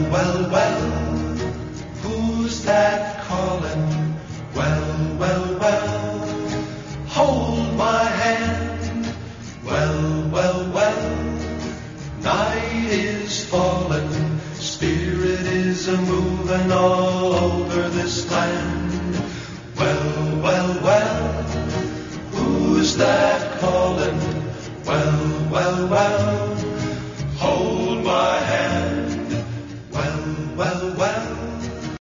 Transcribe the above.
well, well, who's that calling? Well, well, well, hold my hand. Well, well, well, night is falling, spirit is a-moving all over this land. Well, well, well, who's that calling? Well, well, well,